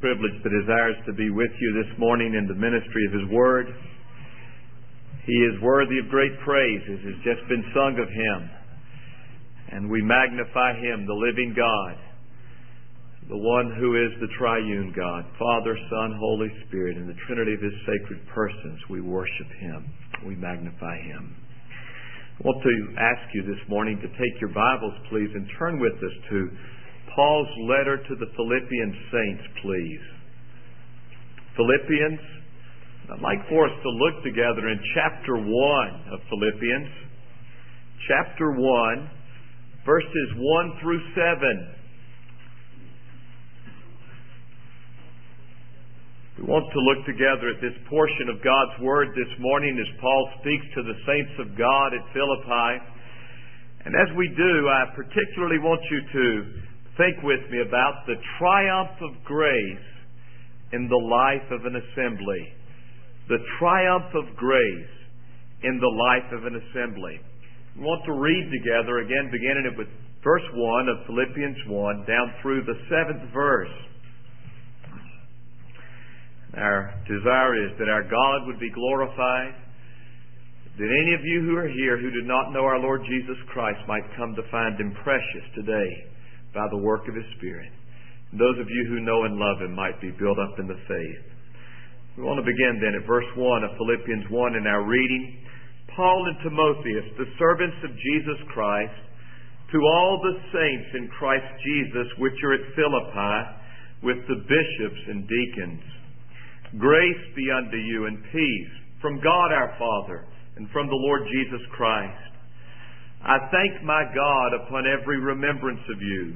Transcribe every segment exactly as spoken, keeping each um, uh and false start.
privilege that is ours to be with you this morning in the ministry of His Word. He is worthy of great praise, as has just been sung of Him. And we magnify Him, the living God, the one who is the triune God, Father, Son, Holy Spirit, and the Trinity of His sacred persons. We worship Him. We magnify Him. I want to ask you this morning to take your Bibles, please, and turn with us to Paul's letter to the Philippian saints, please. Philippians, I'd like for us to look together in chapter one of Philippians. Chapter one, verses one through seven. We want to look together at this portion of God's Word this morning as Paul speaks to the saints of God at Philippi. And as we do, I particularly want you to think with me about the triumph of grace in the life of an assembly. The triumph of grace in the life of an assembly. We want to read together again, beginning with verse one of Philippians one down through the seventh verse. Our desire is that our God would be glorified, that any of you who are here who do not know our Lord Jesus Christ might come to find Him precious today by the work of His Spirit. And those of you who know and love Him might be built up in the faith. We want to begin then at verse one of Philippians one in our reading. Paul and Timotheus, the servants of Jesus Christ, to all the saints in Christ Jesus which are at Philippi, with the bishops and deacons. Grace be unto you and peace from God our Father and from the Lord Jesus Christ. I thank my God upon every remembrance of you,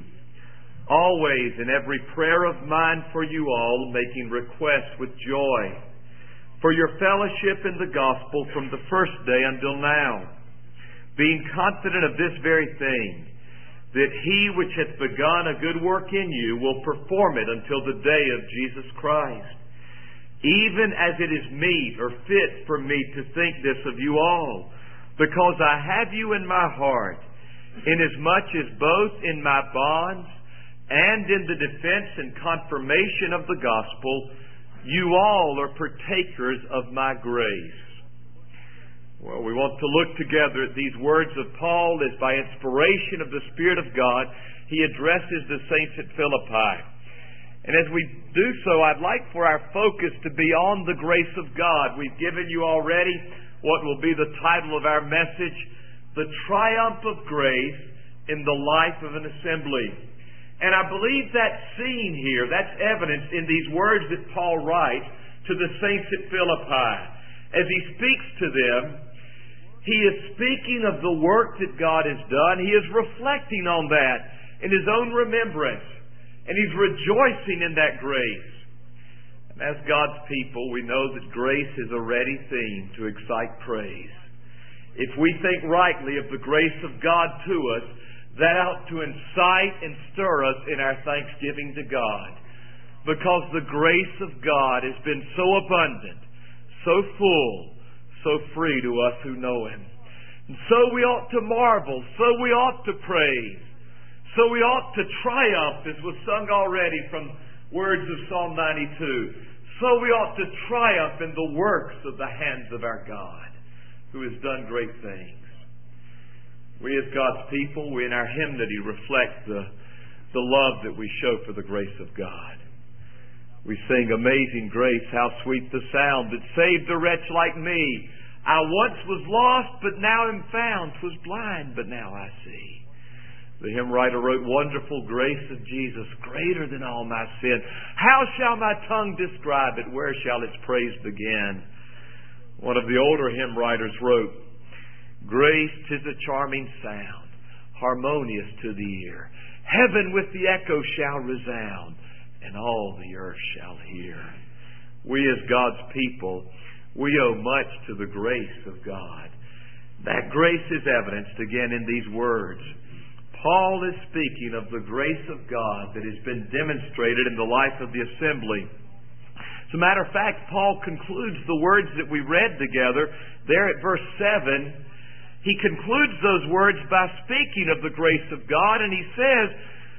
always in every prayer of mine for you all, making request with joy for your fellowship in the gospel from the first day until now, being confident of this very thing, that He which hath begun a good work in you will perform it until the day of Jesus Christ. Even as it is meet or fit for me to think this of you all, because I have you in my heart, inasmuch as both in my bonds and in the defense and confirmation of the gospel, you all are partakers of my grace. Well, we want to look together at these words of Paul as by inspiration of the Spirit of God, he addresses the saints at Philippi. And as we do so, I'd like for our focus to be on the grace of God. We've given you already what will be the title of our message, The Triumph of Grace in the Life of an Assembly. And I believe that's seen here, that's evidenced in these words that Paul writes to the saints at Philippi. As he speaks to them, he is speaking of the work that God has done. He is reflecting on that in his own remembrance. And he's rejoicing in that grace. And as God's people, we know that grace is a ready theme to excite praise. If we think rightly of the grace of God to us, that ought to incite and stir us in our thanksgiving to God. Because the grace of God has been so abundant, so full, so free to us who know Him. And so we ought to marvel, so we ought to praise. So we ought to triumph, as was sung already from words of Psalm ninety-two. So we ought to triumph in the works of the hands of our God, who has done great things. We as God's people, we in our hymnody reflect the, the love that we show for the grace of God. We sing, Amazing Grace, how sweet the sound that saved a wretch like me. I once was lost, but now am found. 'Twas blind, but now I see. The hymn writer wrote, Wonderful grace of Jesus, greater than all my sin. How shall my tongue describe it? Where shall its praise begin? One of the older hymn writers wrote, Grace, 'tis a charming sound, harmonious to the ear. Heaven with the echo shall resound, and all the earth shall hear. We as God's people, we owe much to the grace of God. That grace is evidenced again in these words. Paul is speaking of the grace of God that has been demonstrated in the life of the assembly. As a matter of fact, Paul concludes the words that we read together there at verse seven. He concludes those words by speaking of the grace of God, and he says,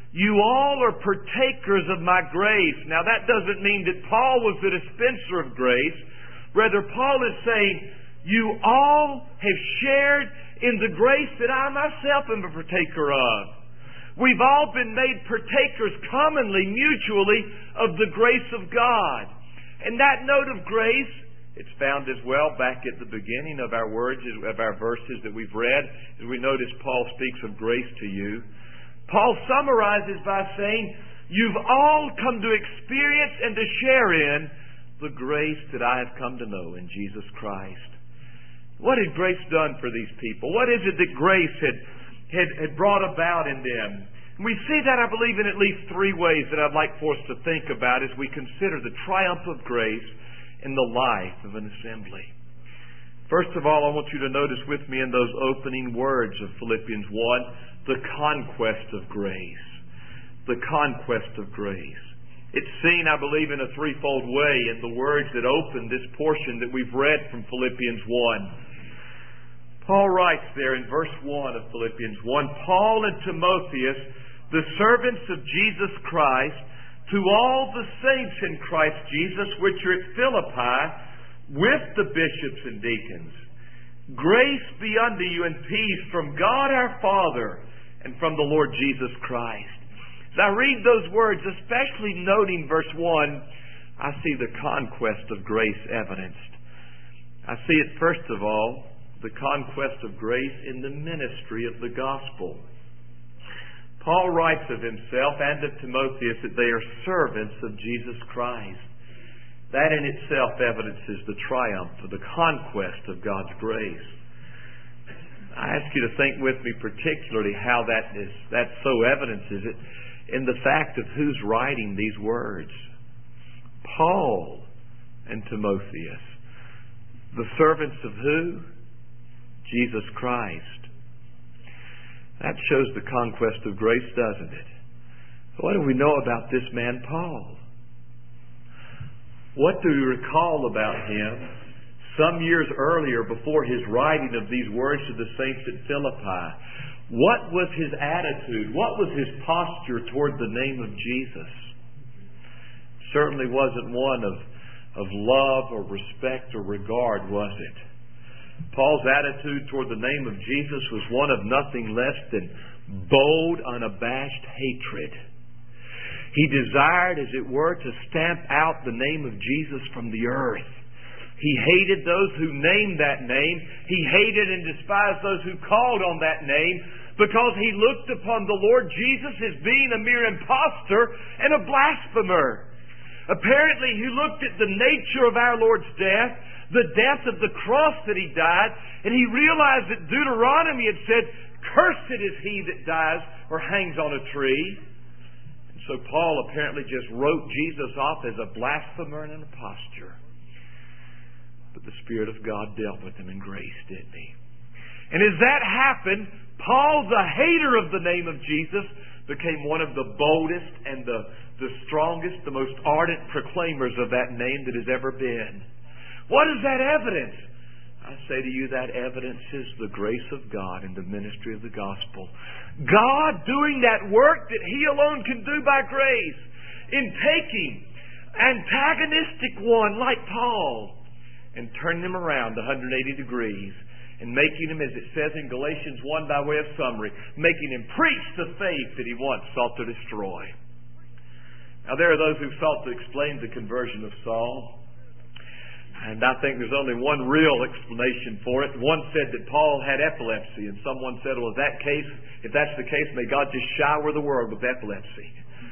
you all are partakers of my grace. Now that doesn't mean that Paul was the dispenser of grace. Rather, Paul is saying, you all have shared in the grace that I myself am a partaker of. We've all been made partakers commonly, mutually, of the grace of God. And that note of grace, it's found as well back at the beginning of our words, of our verses that we've read. As we notice, Paul speaks of grace to you. Paul summarizes by saying, you've all come to experience and to share in the grace that I have come to know in Jesus Christ. What had grace done for these people? What is it that grace had, had, had brought about in them? And we see that, I believe, in at least three ways that I'd like for us to think about as we consider the triumph of grace in the life of an assembly. First of all, I want you to notice with me in those opening words of Philippians one, the conquest of grace. The conquest of grace. It's seen, I believe, in a threefold way in the words that open this portion that we've read from Philippians one. Paul writes there in verse one of Philippians one, Paul and Timotheus, the servants of Jesus Christ, to all the saints in Christ Jesus which are at Philippi, with the bishops and deacons. Grace be unto you and peace from God our Father and from the Lord Jesus Christ. As I read those words, especially noting verse one, I see the conquest of grace evidenced. I see it, first of all, the conquest of grace in the ministry of the gospel. Paul writes of himself and of Timotheus that they are servants of Jesus Christ. That in itself evidences the triumph of the conquest of God's grace. I ask you to think with me particularly how that is, that so evidences it in the fact of who's writing these words. Paul and Timotheus. The servants of who? Jesus Christ. That shows the conquest of grace, doesn't it? What do we know about this man, Paul? What do we recall about him some years earlier before his writing of these words to the saints at Philippi? What was his attitude? What was his posture toward the name of Jesus? Certainly wasn't one of, of love or respect or regard, was it? Paul's attitude toward the name of Jesus was one of nothing less than bold, unabashed hatred. He desired, as it were, to stamp out the name of Jesus from the earth. He hated those who named that name. He hated and despised those who called on that name because he looked upon the Lord Jesus as being a mere impostor and a blasphemer. Apparently, he looked at the nature of our Lord's death, the death of the cross that He died, and he realized that Deuteronomy had said, "Cursed is he that dies or hangs on a tree." And so Paul apparently just wrote Jesus off as a blasphemer and an impostor. But the Spirit of God dealt with him in grace, didn't He? And as that happened, Paul, the hater of the name of Jesus, became one of the boldest and the, the strongest, the most ardent proclaimers of that name that has ever been. What is that evidence? I say to you, that evidence is the grace of God in the ministry of the gospel. God doing that work that He alone can do by grace in taking antagonistic one like Paul and turning him around one hundred eighty degrees and making him, as it says in Galatians one by way of summary, making him preach the faith that he once sought to destroy. Now there are those who sought to explain the conversion of Saul. And I think there's only one real explanation for it. One said that Paul had epilepsy, and someone said, well, if that case, if that's the case, may God just shower the world with epilepsy.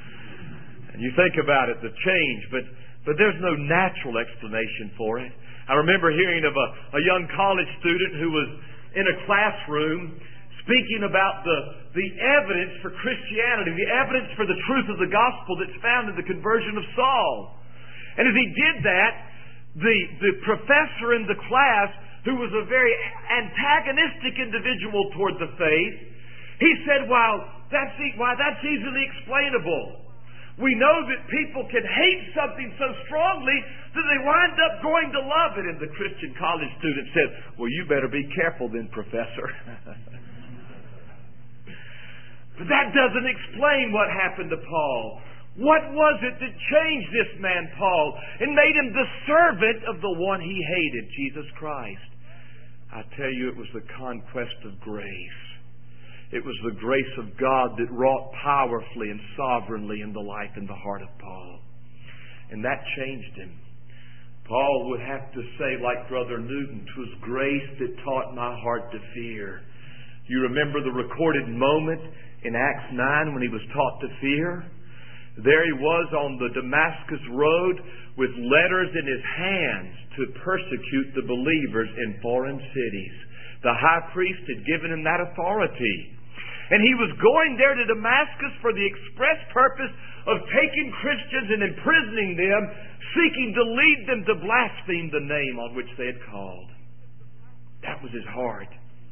And you think about it, the change, but but there's no natural explanation for it. I remember hearing of a, a young college student who was in a classroom speaking about the, the evidence for Christianity, the evidence for the truth of the gospel that's found in the conversion of Saul. And as he did that, The, the professor in the class, who was a very antagonistic individual toward the faith, he said, well, that's, e- why, that's easily explainable. We know that people can hate something so strongly that they wind up going to love it. And the Christian college student said, well, you better be careful then, Professor. But that doesn't explain what happened to Paul. What was it that changed this man, Paul, and made him the servant of the one he hated, Jesus Christ? I tell you, it was the conquest of grace. It was the grace of God that wrought powerfully and sovereignly in the life and the heart of Paul. And that changed him. Paul would have to say, like Brother Newton, "'Twas grace that taught my heart to fear." You remember the recorded moment in Acts nine when he was taught to fear? There he was on the Damascus road with letters in his hands to persecute the believers in foreign cities. The high priest had given him that authority. And he was going there to Damascus for the express purpose of taking Christians and imprisoning them, seeking to lead them to blaspheme the name on which they had called. That was his heart.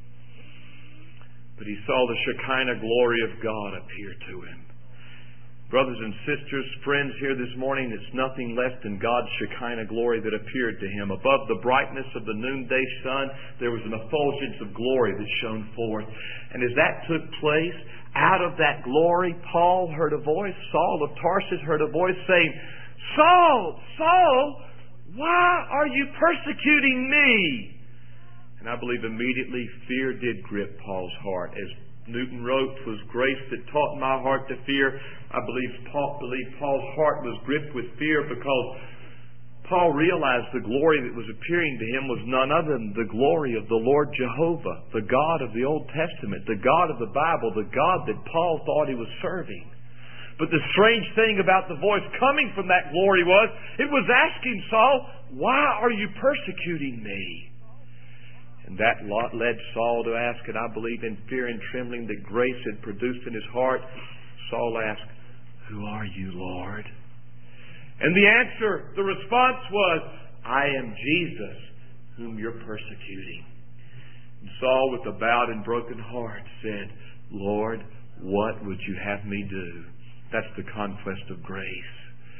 But he saw the Shekinah glory of God appear to him. Brothers and sisters, friends here this morning, it's nothing less than God's Shekinah glory that appeared to him. Above the brightness of the noonday sun, there was an effulgence of glory that shone forth. And as that took place, out of that glory, Paul heard a voice, Saul of Tarsus heard a voice saying, "Saul, Saul, why are you persecuting me?" And I believe immediately fear did grip Paul's heart. As Newton wrote, "'Twas grace that taught my heart to fear." I believe, Paul, believe Paul's heart was gripped with fear because Paul realized the glory that was appearing to him was none other than the glory of the Lord Jehovah, the God of the Old Testament, the God of the Bible, the God that Paul thought he was serving. But the strange thing about the voice coming from that glory was, it was asking Saul, "Why are you persecuting me?" And that led Saul to ask, and I believe in fear and trembling that grace had produced in his heart, Saul asked, "Who are you, Lord?" And the answer, the response was, "I am Jesus, whom you're persecuting." And Saul, with a bowed and broken heart, said, "Lord, what would you have me do?" That's the conquest of grace.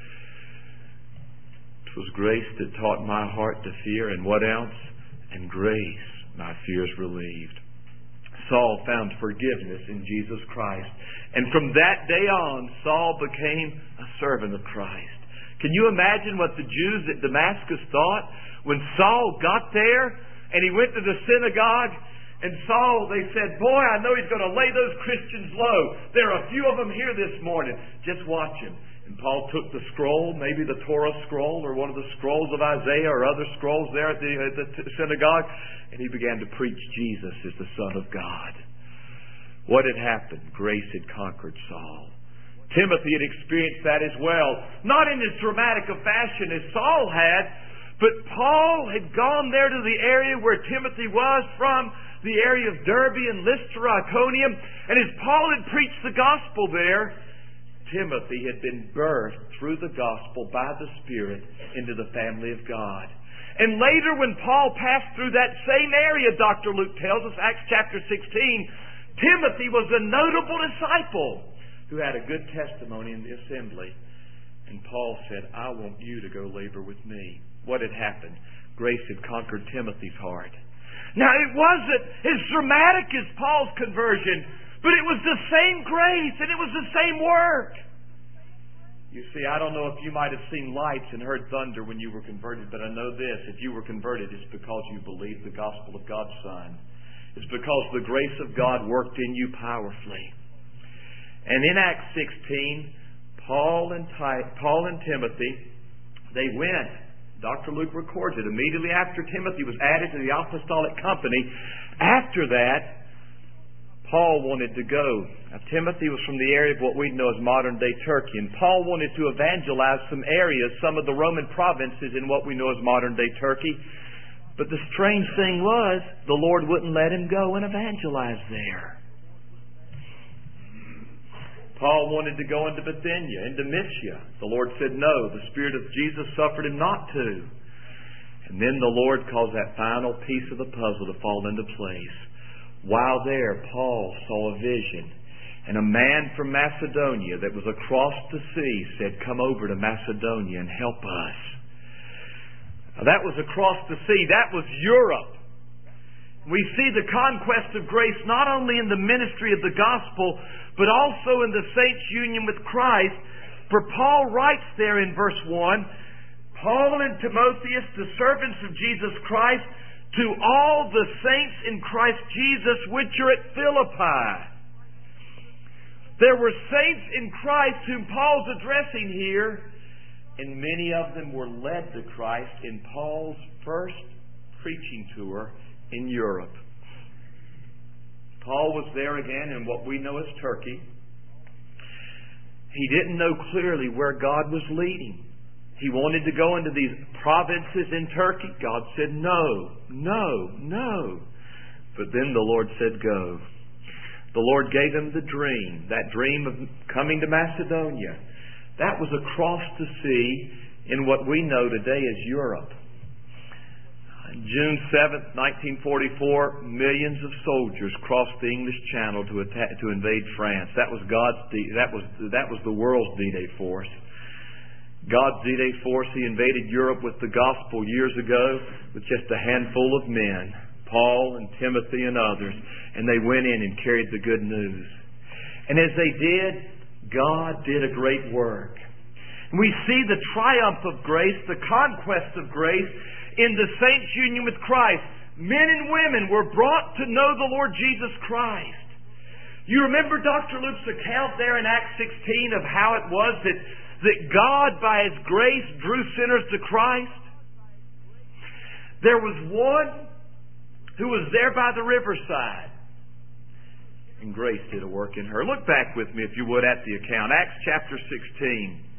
It was grace that taught my heart to fear, and what else? And grace, my fears relieved. Saul found forgiveness in Jesus Christ. And from that day on, Saul became a servant of Christ. Can you imagine what the Jews at Damascus thought? When Saul got there and he went to the synagogue, and Saul, they said, "Boy, I know he's going to lay those Christians low. There are a few of them here this morning. Just watch him." And Paul took the scroll, maybe the Torah scroll or one of the scrolls of Isaiah or other scrolls there at the, at the synagogue, and he began to preach Jesus as the Son of God. What had happened? Grace had conquered Saul. Timothy had experienced that as well. Not in as dramatic a fashion as Saul had, but Paul had gone there to the area where Timothy was from, the area of Derbe and Lystra, Iconium, and as Paul had preached the gospel there, Timothy had been birthed through the gospel by the Spirit into the family of God. And later when Paul passed through that same area, Doctor Luke tells us, Acts chapter sixteen, Timothy was a notable disciple who had a good testimony in the assembly. And Paul said, "I want you to go labor with me." What had happened? Grace had conquered Timothy's heart. Now it wasn't as dramatic as Paul's conversion, but it was the same grace and it was the same work. You see, I don't know if you might have seen lights and heard thunder when you were converted, but I know this. If you were converted, it's because you believed the gospel of God's Son. It's because the grace of God worked in you powerfully. And in Acts sixteen, Paul and, Ty- Paul and Timothy, they went. Doctor Luke records it. Immediately after Timothy was added to the apostolic company, after that, Paul wanted to go. Now, Timothy was from the area of what we know as modern-day Turkey, and Paul wanted to evangelize some areas, some of the Roman provinces in what we know as modern-day Turkey. But the strange thing was, the Lord wouldn't let him go and evangelize there. Paul wanted to go into Bithynia, into Mysia. The Lord said no. The Spirit of Jesus suffered him not to. And then the Lord caused that final piece of the puzzle to fall into place. While there, Paul saw a vision. And a man from Macedonia that was across the sea said, "Come over to Macedonia and help us." Now, that was across the sea. That was Europe. We see the conquest of grace not only in the ministry of the gospel, but also in the saints' union with Christ. For Paul writes there in verse one, Paul and Timotheus, the servants of Jesus Christ, to all the saints in Christ Jesus which are at Philippi. There were saints in Christ whom Paul's addressing here, and many of them were led to Christ in Paul's first preaching tour in Europe. Paul was there again in what we know as Turkey. He didn't know clearly where God was leading. He wanted to go into these provinces in Turkey. God said, no, no, no. But then the Lord said, go. The Lord gave him the dream, that dream of coming to Macedonia. That was across the sea in what we know today as Europe. June seventh, nineteen forty-four, millions of soldiers crossed the English Channel to attack, to invade France. That was God's D, that was that was the world's D-Day force. God's D-Day force. He invaded Europe with the gospel years ago with just a handful of men, Paul and Timothy and others, and they went in and carried the good news. And as they did, God did a great work. And we see the triumph of grace, the conquest of grace, in the saints' union with Christ. Men and women were brought to know the Lord Jesus Christ. You remember Doctor Luke's account there in Acts sixteen of how it was that, that God, by His grace, drew sinners to Christ? There was one who was there by the riverside, and grace did a work in her. Look back with me, if you would, at the account. Acts chapter sixteen.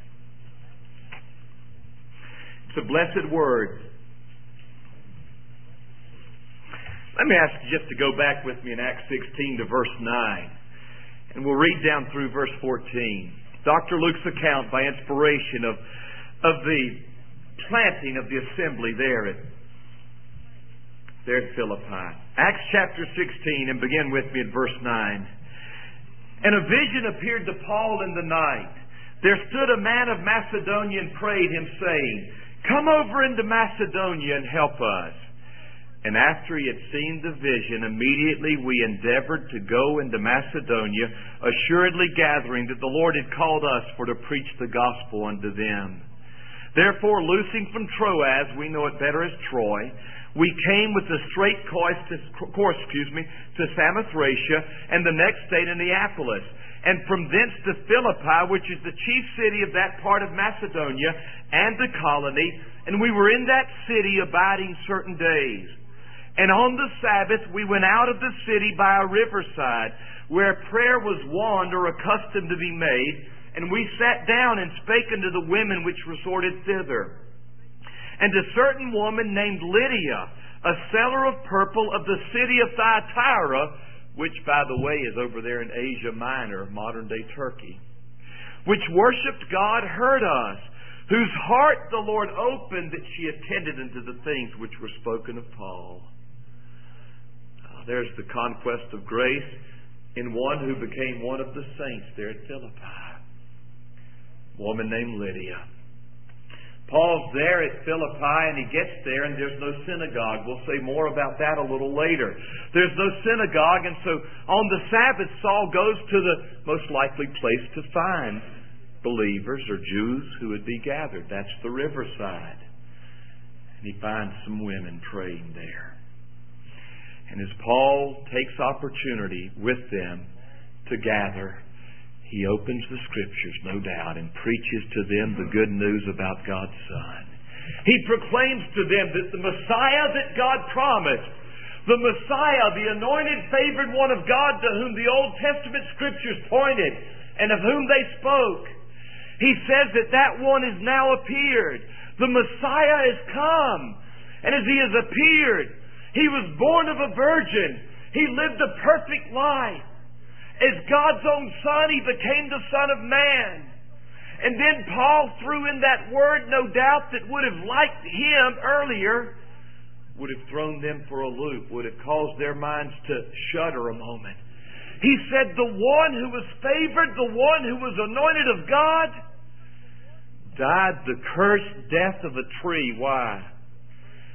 It's a blessed word. Let me ask you just to go back with me in Acts sixteen to verse nine. And we'll read down through verse fourteen. Doctor Luke's account by inspiration of, of the planting of the assembly there at, there at Philippi. Acts chapter sixteen, and begin with me at verse nine. And a vision appeared to Paul in the night. There stood a man of Macedonia and prayed him, saying, come over into Macedonia and help us. And after he had seen the vision, immediately we endeavored to go into Macedonia, assuredly gathering that the Lord had called us for to preach the gospel unto them. Therefore, loosing from Troas, we know it better as Troy, we came with a straight course, to, course excuse me, to Samothracia, and the next day to Neapolis, and from thence to Philippi, which is the chief city of that part of Macedonia, and the colony. And we were in that city abiding certain days. And on the Sabbath we went out of the city by a riverside, where prayer was wont or accustomed to be made. And we sat down and spake unto the women which resorted thither. And a certain woman named Lydia, a seller of purple of the city of Thyatira, which, by the way, is over there in Asia Minor, modern-day Turkey, which worshipped God, heard us, whose heart the Lord opened, that she attended unto the things which were spoken of Paul. Oh, there's the conquest of grace in one who became one of the saints there at Philippi. A woman named Lydia. Paul's there at Philippi, and he gets there, and there's no synagogue. We'll say more about that a little later. There's no synagogue, and so on the Sabbath, Saul goes to the most likely place to find believers or Jews who would be gathered. That's the riverside. And he finds some women praying there. And as Paul takes opportunity with them to gather, he opens the Scriptures, no doubt, and preaches to them the good news about God's Son. He proclaims to them that the Messiah that God promised, the Messiah, the anointed, favored one of God to whom the Old Testament Scriptures pointed and of whom they spoke, he says that that one is now appeared. The Messiah has come. And as he has appeared, he was born of a virgin. He lived a perfect life. As God's own Son, He became the Son of Man. And then Paul threw in that word, no doubt, that would have liked him earlier, would have thrown them for a loop, would have caused their minds to shudder a moment. He said, the one who was favored, the one who was anointed of God, died the cursed death of a tree. Why?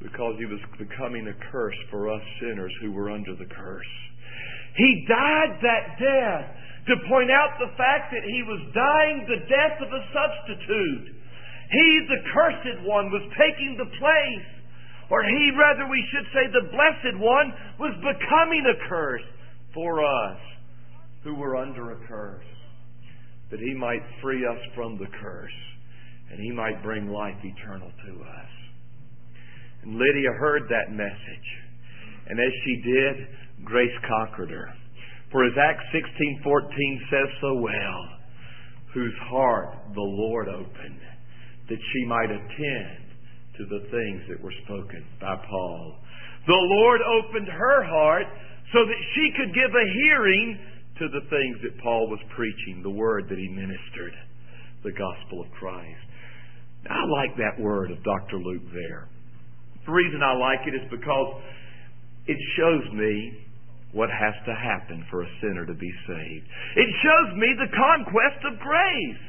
because He was becoming a curse for us sinners who were under the curse. He died that death to point out the fact that He was dying the death of a substitute. He, the cursed one, was taking the place. Or He, rather we should say, the blessed one, was becoming a curse for us who were under a curse. That He might free us from the curse. And He might bring life eternal to us. And Lydia heard that message. And as she did, grace conquered her. For as Acts sixteen fourteen says so well, whose heart the Lord opened, that she might attend to the things that were spoken by Paul. The Lord opened her heart so that she could give a hearing to the things that Paul was preaching, the word that he ministered, the gospel of Christ. Now, I like that word of Doctor Luke there. The reason I like it is because it shows me what has to happen for a sinner to be saved. It shows me the conquest of grace.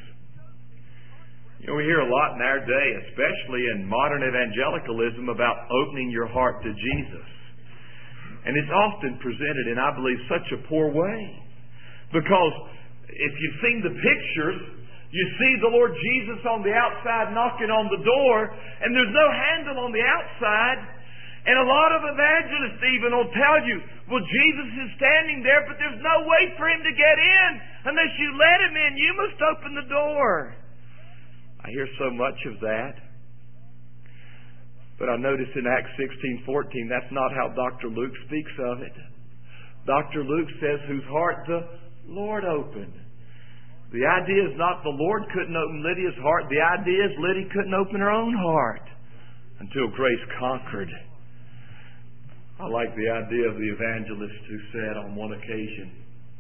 You know, we hear a lot in our day, especially in modern evangelicalism, about opening your heart to Jesus. And it's often presented in, I believe, such a poor way. Because if you've seen the pictures, you see the Lord Jesus on the outside knocking on the door, and there's no handle on the outside. And a lot of evangelists even will tell you, well, Jesus is standing there, but there's no way for Him to get in unless you let Him in. You must open the door. I hear so much of that. But I notice in Acts sixteen fourteen, that's not how Doctor Luke speaks of it. Doctor Luke says, whose heart the Lord opened. The idea is not the Lord couldn't open Lydia's heart. The idea is Lydia couldn't open her own heart until grace conquered. I like the idea of the evangelist who said on one occasion,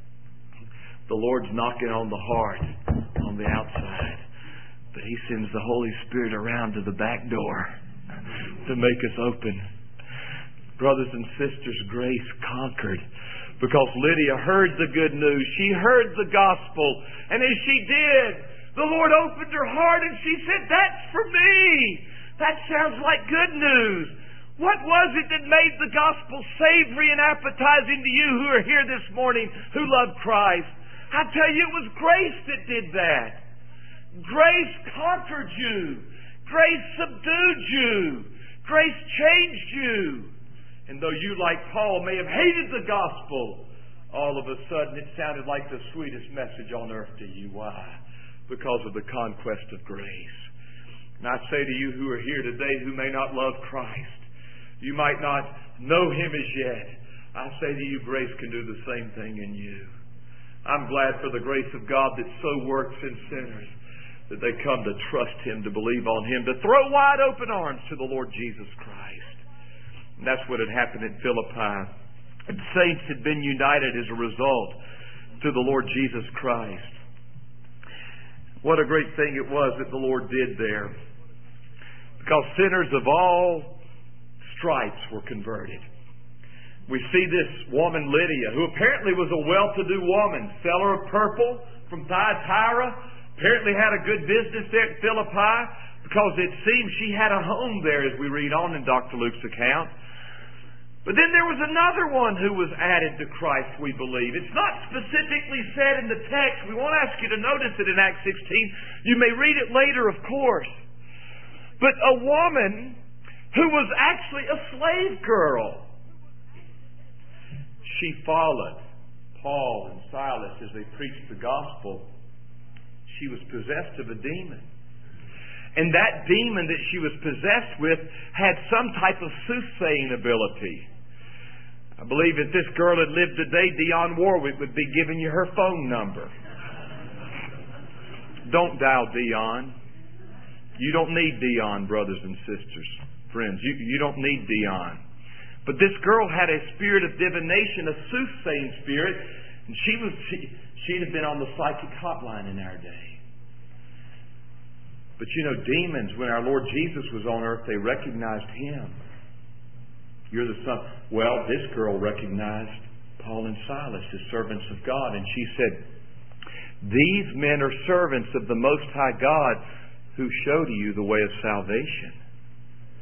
the Lord's knocking on the heart on the outside, but He sends the Holy Spirit around to the back door to make us open. Brothers and sisters, grace conquered. Because Lydia heard the good news. She heard the gospel. And as she did, the Lord opened her heart and she said, that's for me. That sounds like good news. What was it that made the gospel savory and appetizing to you who are here this morning who love Christ? I tell you, it was grace that did that. Grace conquered you. Grace subdued you. Grace changed you. And though you, like Paul, may have hated the gospel, all of a sudden it sounded like the sweetest message on earth to you. Why? Because of the conquest of grace. And I say to you who are here today who may not love Christ, you might not know Him as yet, I say to you, grace can do the same thing in you. I'm glad for the grace of God that so works in sinners, that they come to trust Him, to believe on Him, to throw wide open arms to the Lord Jesus Christ. And that's what had happened in Philippi. And saints had been united as a result to the Lord Jesus Christ. What a great thing it was that the Lord did there. Because sinners of all stripes were converted. We see this woman Lydia, who apparently was a well-to-do woman, seller of purple from Thyatira, apparently had a good business there at Philippi, because it seems she had a home there, as we read on in Doctor Luke's account. But then there was another one who was added to Christ, we believe. It's not specifically said in the text. We won't ask you to notice it in Acts sixteen. You may read it later, of course. But a woman who was actually a slave girl. She followed Paul and Silas as they preached the gospel. She was possessed of a demon. And that demon that she was possessed with had some type of soothsaying ability. I believe if this girl had lived today, Dionne Warwick would be giving you her phone number. Don't dial Dionne. You don't need Dionne, brothers and sisters, friends. You, you don't need Dionne. But this girl had a spirit of divination, a soothsaying spirit, and she was she, she'd have been on the psychic hotline in our day. But you know, demons, when our Lord Jesus was on earth, they recognized Him. You're the Son. Well, this girl recognized Paul and Silas as servants of God. And she said, these men are servants of the Most High God who show to you the way of salvation.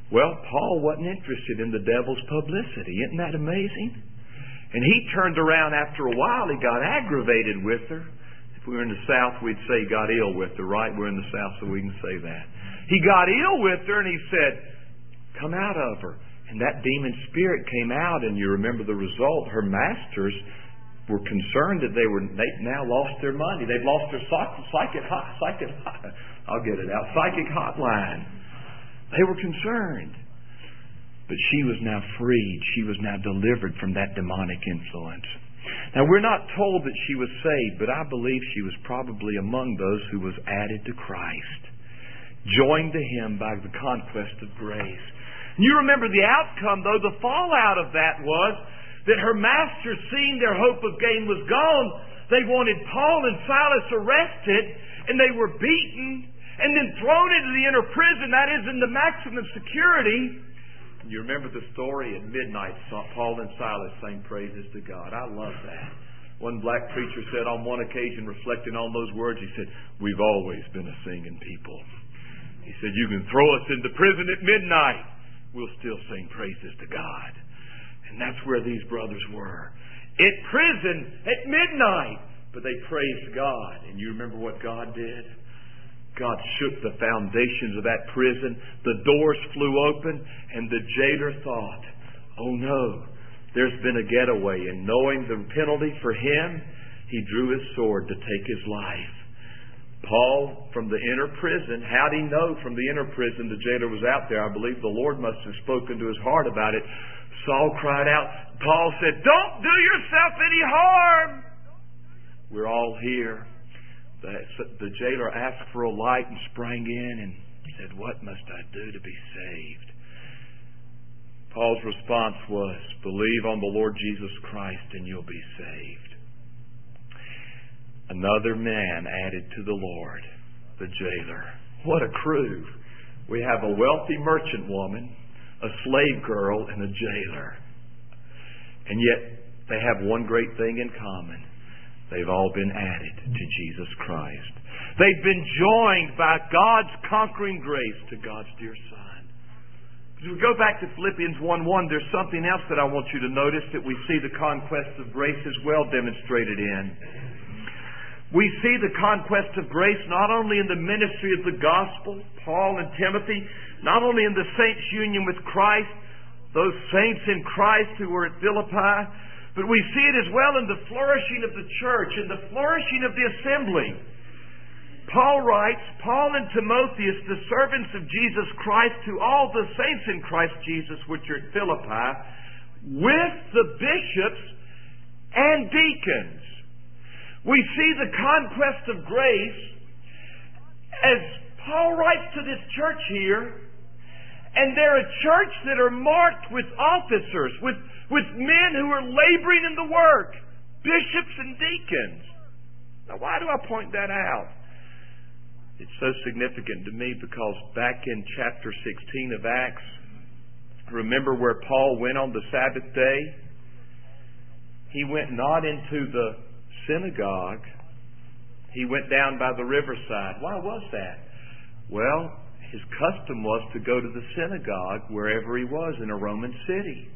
Well, Paul wasn't interested in the devil's publicity. Isn't that amazing? And he turned around after a while. He got aggravated with her. If we were in the South, we'd say he got ill with her, right? We're in the South, so we can say that. He got ill with her, and he said, come out of her. And that demon spirit came out, and you remember the result. Her masters were concerned that they were they now lost their money. They've lost their psychic, psychic, I'll get it out, psychic hotline. They were concerned. But she was now freed. She was now delivered from that demonic influence. Now, we're not told that she was saved, but I believe she was probably among those who was added to Christ, joined to Him by the conquest of grace. And you remember the outcome, though, the fallout of that was that her masters, seeing their hope of gain was gone, they wanted Paul and Silas arrested, and they were beaten, and then thrown into the inner prison, that is, in the maximum security. You remember the story? At midnight, Paul and Silas sang praises to God. I love that. One black preacher said on one occasion, reflecting on those words, he said, we've always been a singing people. He said, you can throw us into prison at midnight. We'll still sing praises to God. And that's where these brothers were. At prison at midnight. But they praised God. And you remember what God did? God shook the foundations of that prison. The doors flew open, and the jailer thought, oh no, there's been a getaway. And knowing the penalty for him, he drew his sword to take his life. Paul, from the inner prison, how'd he know from the inner prison the jailer was out there? I believe the Lord must have spoken to his heart about it. Saul cried out. Paul said, don't do yourself any harm. We're all here. The, the jailer asked for a light and sprang in and said, what must I do to be saved? Paul's response was, believe on the Lord Jesus Christ and you'll be saved. Another man added to the Lord, the jailer. What a crew. We have a wealthy merchant woman, a slave girl, and a jailer. And yet they have one great thing in common. They've all been added to Jesus Christ. They've been joined by God's conquering grace to God's dear Son. As we go back to Philippians one one, there's something else that I want you to notice that we see the conquest of grace as well demonstrated in. We see the conquest of grace not only in the ministry of the gospel, Paul and Timothy, not only in the saints' union with Christ, those saints in Christ who were at Philippi, but we see it as well in the flourishing of the church, in the flourishing of the assembly. Paul writes, Paul and Timotheus, the servants of Jesus Christ, to all the saints in Christ Jesus which are at Philippi, with the bishops and deacons. We see the conquest of grace as Paul writes to this church here, and they're a church that are marked with officers, with, with men who are laboring in the work, bishops and deacons. Now, why do I point that out? It's so significant to me because back in chapter sixteen of Acts, remember where Paul went on the Sabbath day? He went not into the synagogue. He went down by the riverside. Why was that? Well, his custom was to go to the synagogue wherever he was in a Roman city.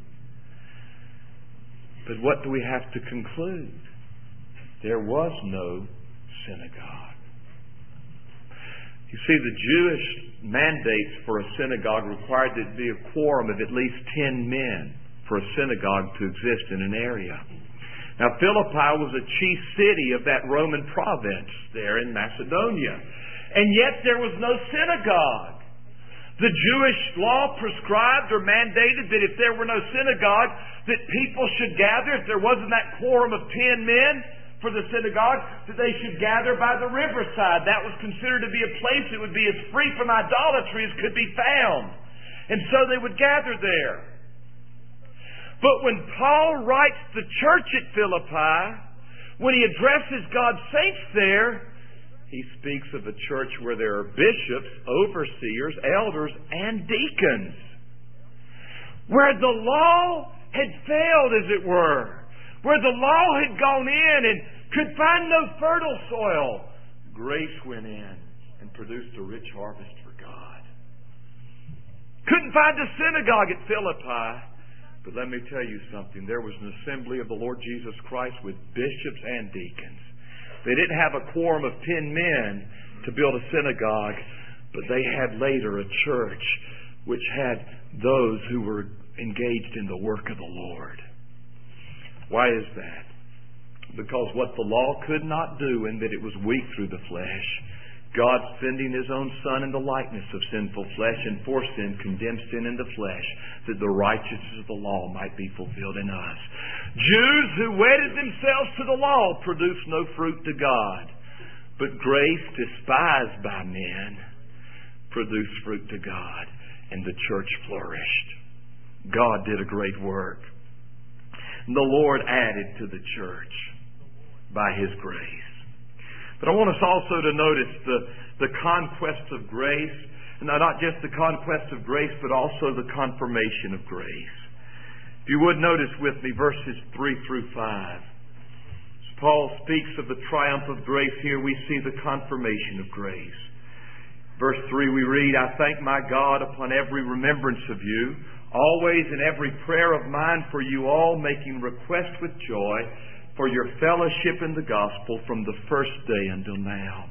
But what do we have to conclude? There was no synagogue. You see, the Jewish mandates for a synagogue required that it be a quorum of at least ten men for a synagogue to exist in an area. Now, Philippi was a chief city of that Roman province there in Macedonia. And yet there was no synagogue. The Jewish law prescribed or mandated that if there were no synagogue, that people should gather, if there wasn't that quorum of ten men for the synagogue, that they should gather by the riverside. That was considered to be a place that would be as free from idolatry as could be found. And so they would gather there. But when Paul writes the church at Philippi, when he addresses God's saints there, he speaks of a church where there are bishops, overseers, elders, and deacons. Where the law had failed, as it were. Where the law had gone in and could find no fertile soil. Grace went in and produced a rich harvest for God. Could couldn't find a synagogue at Philippi. But let me tell you something. There was an assembly of the Lord Jesus Christ with bishops and deacons. They didn't have a quorum of ten men to build a synagogue, but they had later a church which had those who were engaged in the work of the Lord. Why is that? Because what the law could not do, in that it was weak through the flesh, God sending His own Son in the likeness of sinful flesh, and for sin condemned sin in the flesh, that the righteousness of the law might be fulfilled in us. Jews who wedded themselves to the law produced no fruit to God, but grace despised by men produced fruit to God, and the church flourished. God did a great work. And the Lord added to the church by His grace. But I want us also to notice the, the conquest of grace. Now, not just the conquest of grace, but also the confirmation of grace. If you would notice with me verses three through five. As Paul speaks of the triumph of grace here, we see the confirmation of grace. Verse three we read, I thank my God upon every remembrance of you, always in every prayer of mine for you all, making request with joy for your fellowship in the gospel from the first day until now.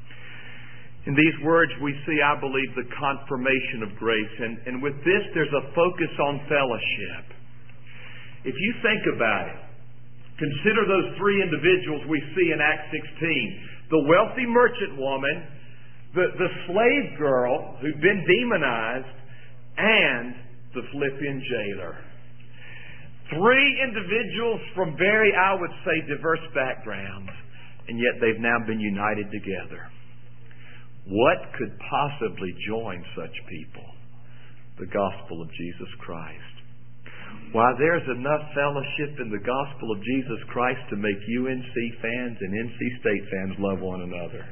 In these words we see, I believe, the confirmation of grace. And, and with this there's a focus on fellowship. If you think about it, consider those three individuals we see in Acts sixteen. The wealthy merchant woman, the, the slave girl who'd been demonized, and the Philippian jailer. Three individuals from very, I would say, diverse backgrounds, and yet they've now been united together. What could possibly join such people? The gospel of Jesus Christ. Why, there's enough fellowship in the gospel of Jesus Christ to make U N C fans and N C State fans love one another.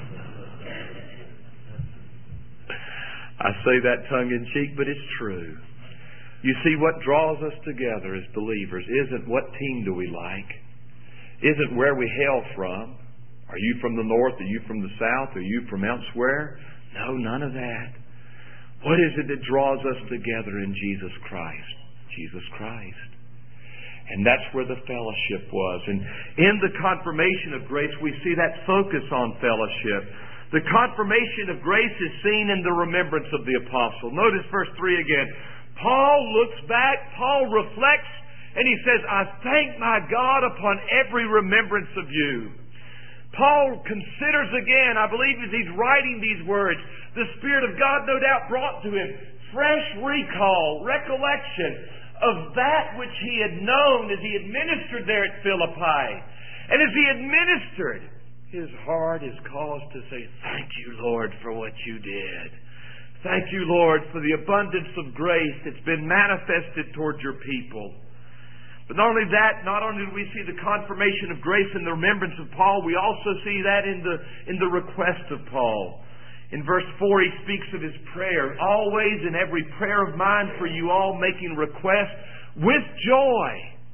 I say that tongue-in-cheek, but it's true. You see, what draws us together as believers isn't what team do we like, isn't where we hail from. Are you from the north? Are you from the south? Are you from elsewhere? No, none of that. What is it that draws us together in Jesus Christ? Jesus Christ. And that's where the fellowship was. And in the confirmation of grace, we see that focus on fellowship. The confirmation of grace is seen in the remembrance of the apostle. Notice verse three again. Paul looks back, Paul reflects, and he says, I thank my God upon every remembrance of you. Paul considers again, I believe as he's writing these words, the Spirit of God no doubt brought to him fresh recall, recollection of that which he had known as he had ministered there at Philippi. And as he had ministered, his heart is caused to say, thank you, Lord, for what you did. Thank you, Lord, for the abundance of grace that's been manifested towards your people. But not only that, not only do we see the confirmation of grace in the remembrance of Paul, we also see that in the, in the request of Paul. In verse four, he speaks of his prayer. Always in every prayer of mine for you all, making request with joy.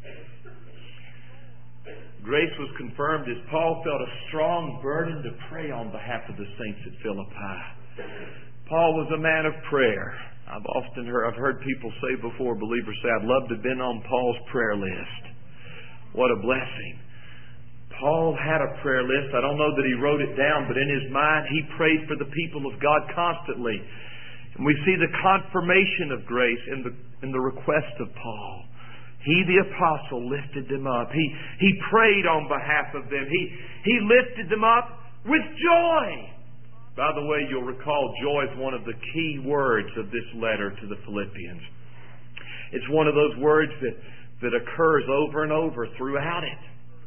Grace was confirmed as Paul felt a strong burden to pray on behalf of the saints at Philippi. Paul was a man of prayer. I've often heard, I've heard people say before, believers say, I'd love to have been on Paul's prayer list. What a blessing. Paul had a prayer list. I don't know that he wrote it down, but in his mind he prayed for the people of God constantly. And we see the confirmation of grace in the, in the request of Paul. He, the apostle, lifted them up. He, he prayed on behalf of them. He, he lifted them up with joy. By the way, you'll recall joy is one of the key words of this letter to the Philippians. It's one of those words that, that occurs over and over throughout it.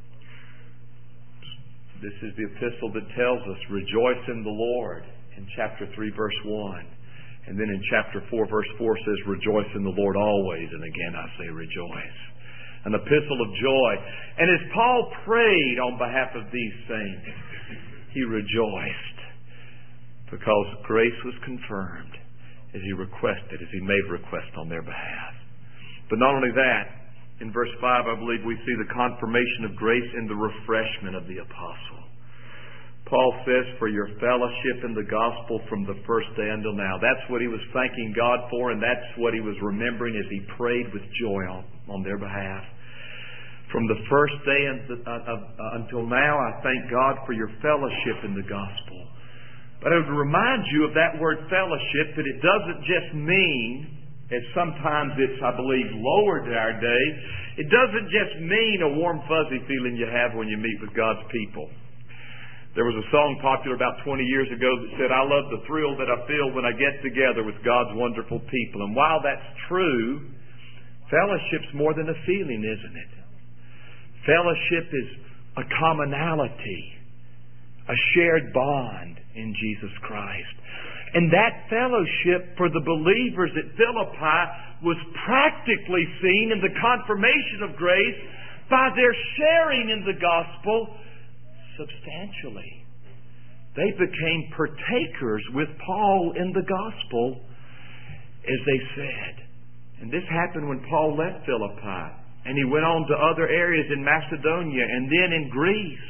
This is the epistle that tells us, rejoice in the Lord, in chapter three, verse one. And then in chapter four, verse four says, rejoice in the Lord always. And again I say rejoice. An epistle of joy. And as Paul prayed on behalf of these saints, he rejoiced. Because grace was confirmed as he requested, as he made request on their behalf. But not only that, in verse five, I believe we see the confirmation of grace in the refreshment of the apostle. Paul says, for your fellowship in the gospel from the first day until now. That's what he was thanking God for, and that's what he was remembering as he prayed with joy on, on their behalf. From the first day until now, I thank God for your fellowship in the gospel. But I would remind you of that word fellowship, that it doesn't just mean, as sometimes it's, I believe, lowered in our day, it doesn't just mean a warm, fuzzy feeling you have when you meet with God's people. There was a song popular about twenty years ago that said, I love the thrill that I feel when I get together with God's wonderful people. And while that's true, fellowship's more than a feeling, isn't it? Fellowship is a commonality, a shared bond in Jesus Christ. And that fellowship for the believers at Philippi was practically seen in the confirmation of grace by their sharing in the gospel substantially. They became partakers with Paul in the gospel, as they said. And this happened when Paul left Philippi, and he went on to other areas in Macedonia and then in Greece.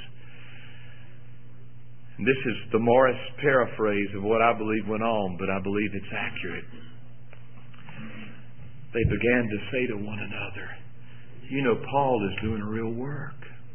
And this is the Morris paraphrase of what I believe went on, but I believe it's accurate. They began to say to one another, you know, Paul is doing a real work.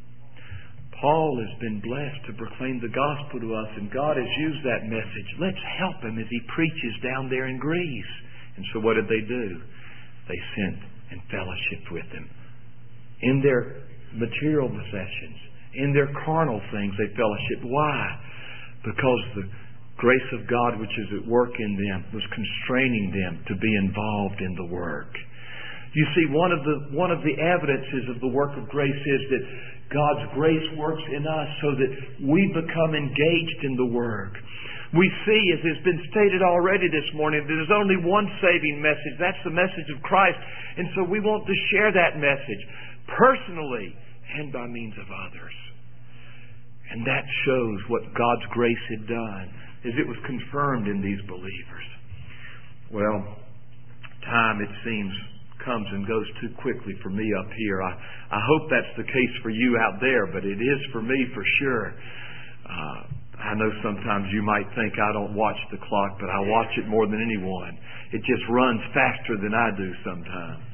Paul has been blessed to proclaim the gospel to us, and God has used that message. Let's help him as he preaches down there in Greece. And so what did they do? They sent and fellowshiped with him. In their material possessions, in their carnal things, they fellowshiped. Why? Because the grace of God which is at work in them was constraining them to be involved in the work. You see, one of the one of the evidences of the work of grace is that God's grace works in us so that we become engaged in the work. We see, as has been stated already this morning, that there's only one saving message. That's the message of Christ. And so we want to share that message personally and by means of others. And that shows what God's grace had done, as it was confirmed in these believers. Well, time, it seems, comes and goes too quickly for me up here. I, I hope that's the case for you out there, but it is for me for sure. Uh, I know sometimes you might think I don't watch the clock, but I watch it more than anyone. It just runs faster than I do sometimes.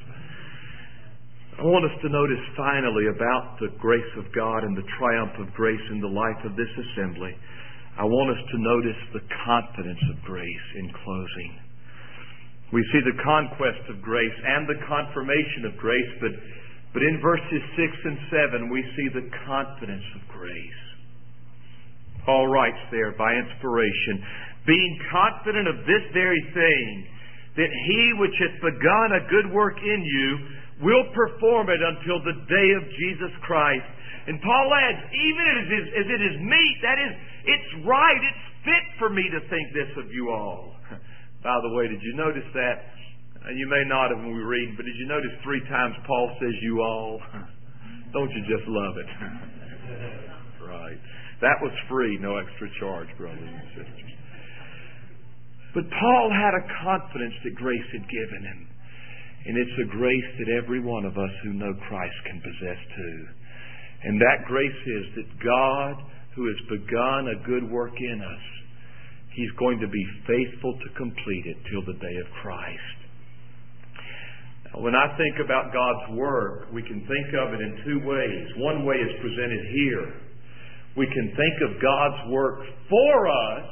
I want us to notice finally about the grace of God and the triumph of grace in the life of this assembly. I want us to notice the confidence of grace in closing. We see the conquest of grace and the confirmation of grace, but, but in verses six and seven we see the confidence of grace. Paul writes there by inspiration, being confident of this very thing, that he which hath begun a good work in you will perform it until the day of Jesus Christ. And Paul adds, even as it is, as it is meet, that is, it's right, it's fit for me to think this of you all. By the way, did you notice that? Uh, you may not have when we read, but did you notice three times Paul says you all? Don't you just love it? Right. That was free, no extra charge, brothers and sisters. But Paul had a confidence that grace had given him. And it's a grace that every one of us who know Christ can possess too. And that grace is that God, who has begun a good work in us, He's going to be faithful to complete it till the day of Christ. Now, when I think about God's work, we can think of it in two ways. One way is presented here. We can think of God's work for us,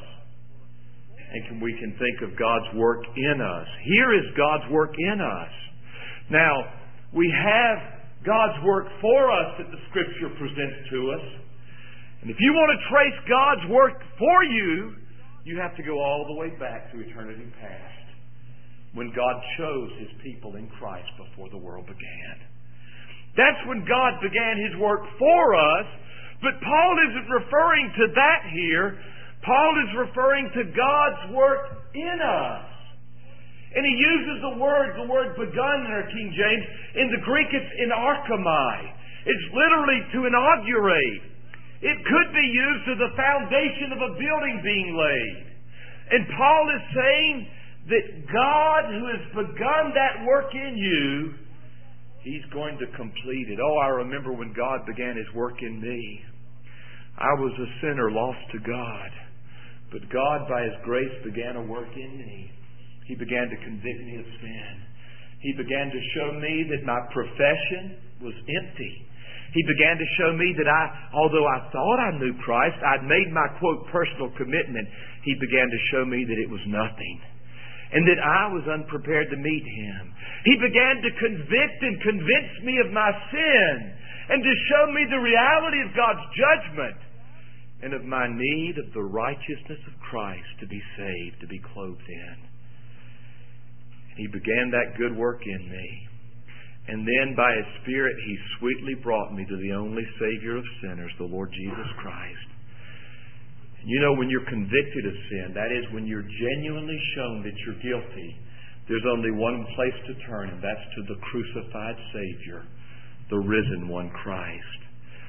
and we can think of God's work in us. Here is God's work in us. Now, we have God's work for us that the Scripture presents to us. And if you want to trace God's work for you, you have to go all the way back to eternity past, when God chose His people in Christ before the world began. That's when God began His work for us, but Paul isn't referring to that here. Paul is referring to God's work in us. And he uses the word, the word begun in our King James. In the Greek it's enarchomai. It's literally to inaugurate. It could be used as the foundation of a building being laid. And Paul is saying that God, who has begun that work in you, He's going to complete it. Oh, I remember when God began His work in me. I was a sinner lost to God. But God, by His grace, began a work in me. He began to convict me of sin. He began to show me that my profession was empty. He began to show me that I, although I thought I knew Christ, I'd made my, quote, personal commitment. He began to show me that it was nothing, and that I was unprepared to meet Him. He began to convict and convince me of my sin, and to show me the reality of God's judgment, and of my need of the righteousness of Christ to be saved, to be clothed in. He began that good work in me. And then by His Spirit, He sweetly brought me to the only Savior of sinners, the Lord Jesus Christ. And you know, when you're convicted of sin, that is when you're genuinely shown that you're guilty, there's only one place to turn, and that's to the crucified Savior, the risen one, Christ.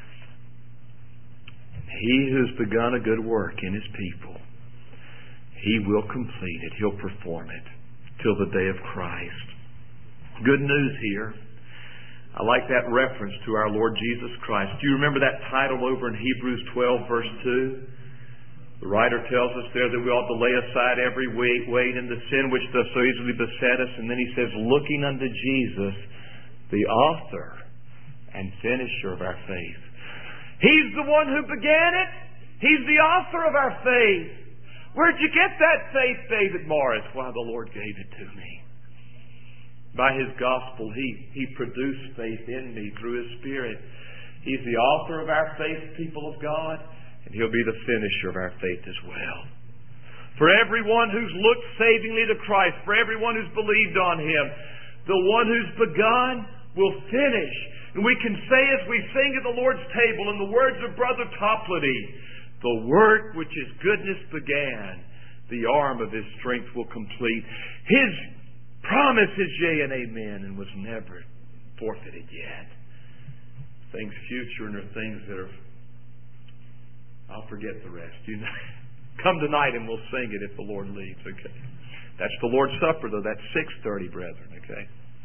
He who's begun a good work in His people, He will complete it. He'll perform it till the day of Christ. Good news here. I like that reference to our Lord Jesus Christ. Do you remember that title over in Hebrews twelve, verse two? The writer tells us there that we ought to lay aside every weight, weight and the sin which does so easily beset us. And then he says, looking unto Jesus, the author and finisher of our faith. He's the one who began it. He's the author of our faith. Where'd you get that faith, David Morris? Why, the Lord gave it to me. By His gospel, He, He produced faith in me through His Spirit. He's the author of our faith, people of God, and He'll be the finisher of our faith as well. For everyone who's looked savingly to Christ, for everyone who's believed on Him, the one who's begun will finish. And we can say as we sing at the Lord's table in the words of Brother Toplady, the work which His goodness began, the arm of His strength will complete. His promise is yea and amen, and was never forfeited yet. Things future and are things that are... I'll forget the rest. You know, come tonight and we'll sing it if the Lord leads. Okay, that's the Lord's Supper, though. That's six thirty, brethren. Okay.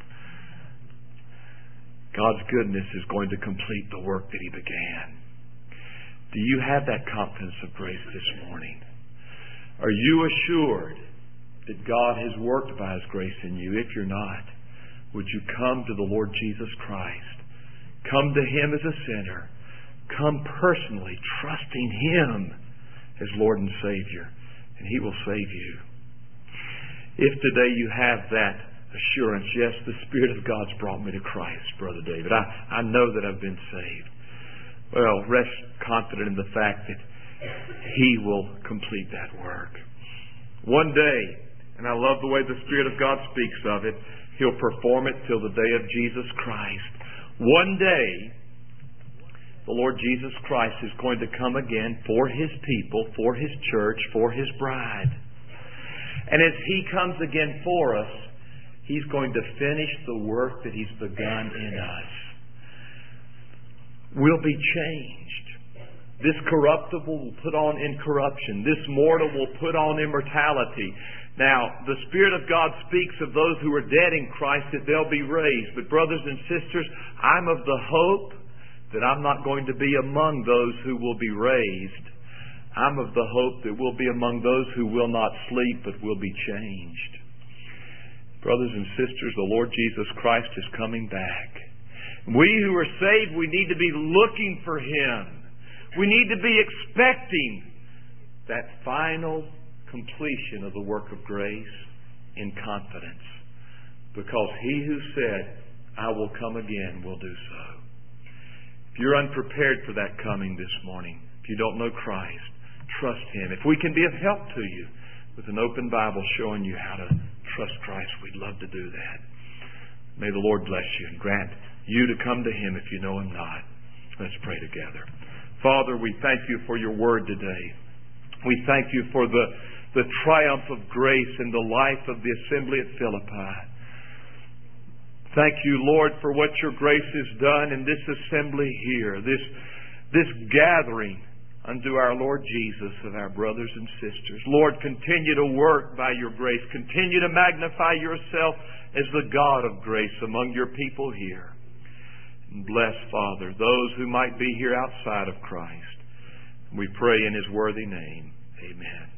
God's goodness is going to complete the work that He began. Do you have that confidence of grace this morning? Are you assured that God has worked by His grace in you? If you're not, would you come to the Lord Jesus Christ? Come to Him as a sinner. Come personally, trusting Him as Lord and Savior, and He will save you. If today you have that assurance, yes, the Spirit of God's brought me to Christ, Brother David. I, I know that I've been saved. Well, rest confident in the fact that He will complete that work. One day, and I love the way the Spirit of God speaks of it, He'll perform it till the day of Jesus Christ. One day, the Lord Jesus Christ is going to come again for His people, for His church, for His bride. And as He comes again for us, He's going to finish the work that He's begun in us. We'll be changed. This corruptible will put on incorruption. This mortal will put on immortality. Now, the Spirit of God speaks of those who are dead in Christ that they'll be raised. But brothers and sisters, I'm of the hope that I'm not going to be among those who will be raised. I'm of the hope that we'll be among those who will not sleep but will be changed. Brothers and sisters, the Lord Jesus Christ is coming back. We who are saved, we need to be looking for Him. We need to be expecting that final completion of the work of grace in confidence. Because He who said, I will come again, will do so. If you're unprepared for that coming this morning, if you don't know Christ, trust Him. If we can be of help to you with an open Bible showing you how to trust Christ, we'd love to do that. May the Lord bless you and grant you to come to Him if you know Him not. Let's pray together. Father, we thank You for Your Word today. We thank You for the, the triumph of grace in the life of the assembly at Philippi. Thank You, Lord, for what Your grace has done in this assembly here, this, this gathering unto our Lord Jesus of our brothers and sisters. Lord, continue to work by Your grace. Continue to magnify Yourself as the God of grace among Your people here. And bless, Father, those who might be here outside of Christ. We pray in His worthy name. Amen.